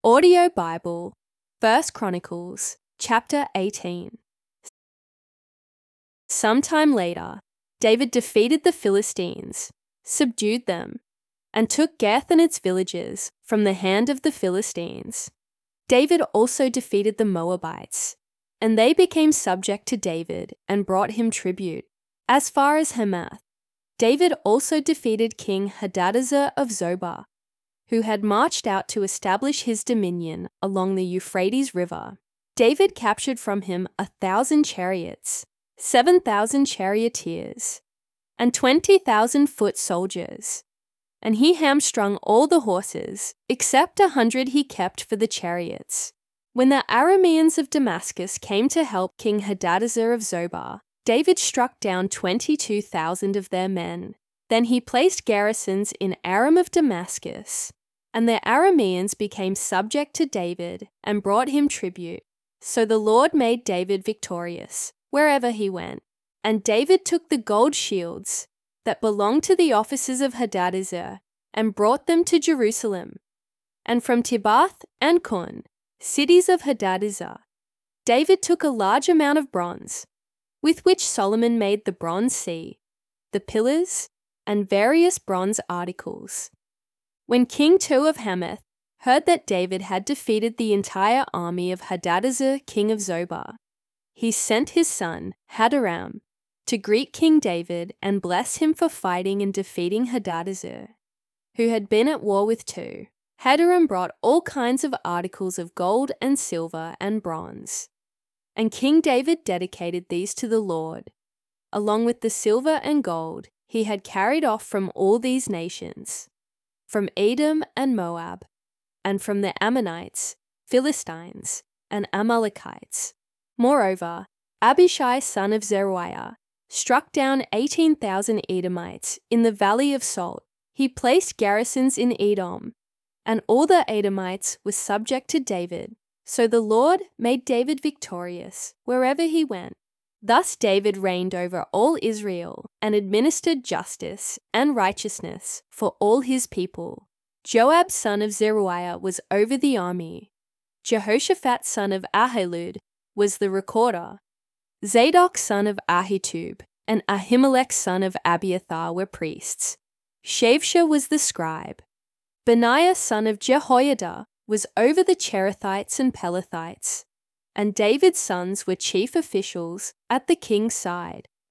Audio Bible, 1 Chronicles, chapter 18. Sometime later, David defeated the Philistines, subdued them, and took Gath and its villages from the hand of the Philistines. David also defeated the Moabites, and they became subject to David and brought him tribute, as far as Hamath. David also defeated King Hadadezer of Zobah, who had marched out to establish his dominion along the Euphrates River. David captured from him 1,000 chariots, 7,000 charioteers, and 20,000 foot soldiers. And he hamstrung all the horses, except 100 he kept for the chariots. When the Arameans of Damascus came to help King Hadadezer of Zobah, David struck down 22,000 of their men. Then he placed garrisons in Aram of Damascus, and the Arameans became subject to David and brought him tribute. So the Lord made David victorious wherever he went. And David took the gold shields that belonged to the officers of Hadadezer and brought them to Jerusalem. And from Tibath and Kun, cities of Hadadezer, David took a large amount of bronze, with which Solomon made the bronze sea, the pillars, and various bronze articles. When King Tu of Hamath heard that David had defeated the entire army of Hadadezer, king of Zobah, he sent his son, Hadaram, to greet King David and bless him for fighting and defeating Hadadezer, who had been at war with Tu. Hadaram brought all kinds of articles of gold and silver and bronze, and King David dedicated these to the Lord, along with the silver and gold he had carried off from all these nations, from Edom and Moab, and from the Ammonites, Philistines, and Amalekites. Moreover, Abishai son of Zeruiah struck down 18,000 Edomites in the valley of Salt. He placed garrisons in Edom, and all the Edomites were subject to David. So the Lord made David victorious wherever he went. Thus David reigned over all Israel and administered justice and righteousness for all his people. Joab son of Zeruiah was over the army. Jehoshaphat son of Ahilud was the recorder. Zadok son of Ahitub and Ahimelech son of Abiathar were priests. Shavsha was the scribe. Benaiah son of Jehoiada was over the Cherethites and Pelethites, and David's sons were chief officials at the king's side.